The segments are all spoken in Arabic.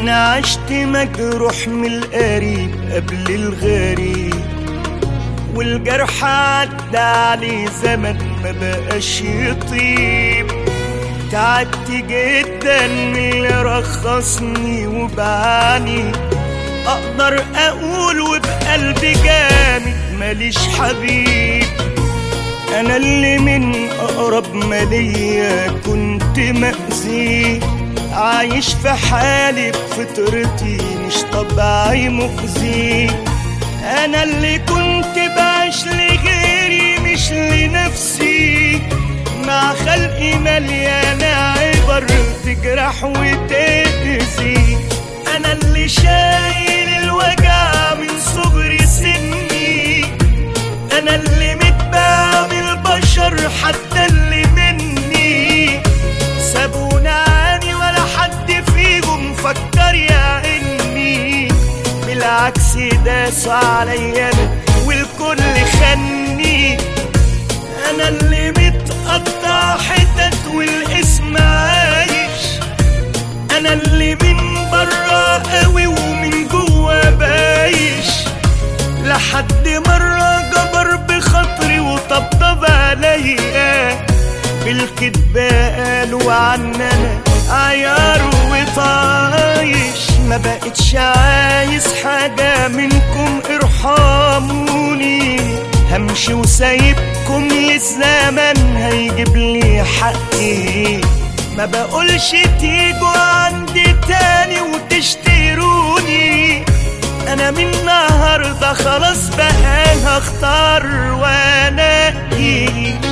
انا عشت مجروح من القريب قبل الغريب، والجرح عدى عليه زمن ما بقاش يطيب. تعبت جدا من اللي رخصني وبعاني، اقدر اقول وبقلبي جامد ماليش حبيب. انا اللي من اقرب ما ليا كنت مأذي، عايش في حالي بفطرتي مش طبعي مخزي. انا اللي كنت بعيش لغيري مش لنفسي، مع خلقي مليانة عبر تجرح وتأذي. انا اللي شايل الوجع من صغر سني، انا اللي متباع من البشر حتى اللي مني. سابونا عني ولا حد فيهم فكر يا اني، بالعكس داسوا عليا انا والكل خني. انا اللي متقطع حتت والاسم عايش، انا اللي من برا قوي ومن جوا بايش. لحد مرة جبر بخاطري وطبطب عليا، بالكدب قالوا عننا عيار وطايش. ما بقتش عايز حاجة منكم ارحموني، همشي وسايبكم للزمن هيجيب لي حقي. ما بقولش تيجوا عندي تاني وتشتروني، انا من النهارده خلاص بقى هختار وانقي.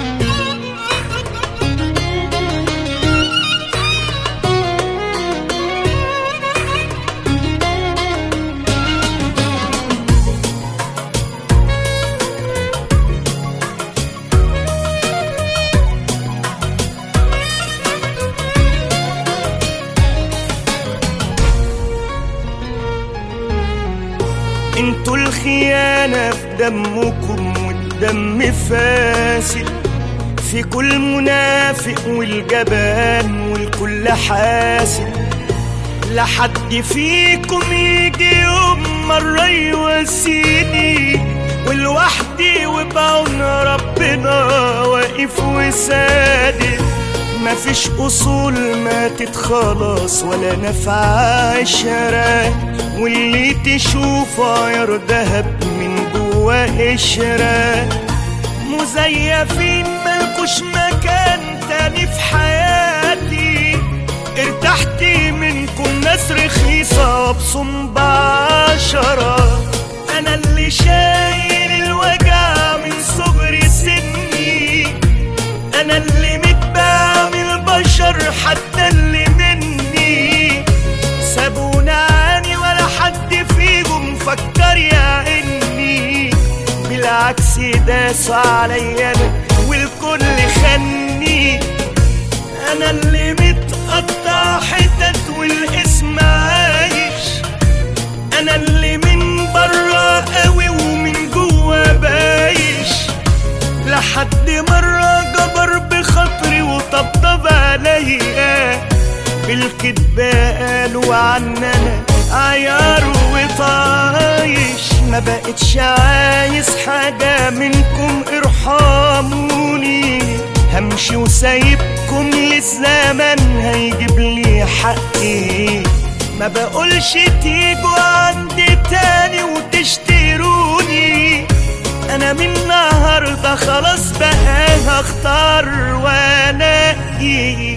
انتوا الخيانة في دمكم والدم فاسد، في كل منافق والجبان والكل حاسد. لحد فيكم يجي يوم مرة يواسيني، والوحدي وبعون ربنا واقف وسادد. مفيش اصول ماتت خلاص ولا نفع عشرة، واللي تشوفه عيار دهب من جوا قشرة. مزيفين ملكوش مكان تاني في حياتي، ارتحت منكم ناس رخيصة وابصم بعشرة. انا اللي شايل الوجع من صغر سني، انا اللي متباع من البشر حتى اللي مني. سابونا عني ولا حد فيهم فكر يا اني، بالعكس داسوا عليا انا والكل خني. انا اللي متقطع حتت والاسم عايش، انا اللي من برا قوي ومن جوا بايش. لحد مرة جبر بخاطري وطبطب عليا، بالكدب قالوا عننا عيار وطايش. ما بقتش عايز حاجة منكم ارحموني، همشي وسايبكم للزمن هيجيب لي حقي. ما بقولش تيجوا عندي تاني وتشتروني، انا من النهارده خلاص بقى هختار وانقي.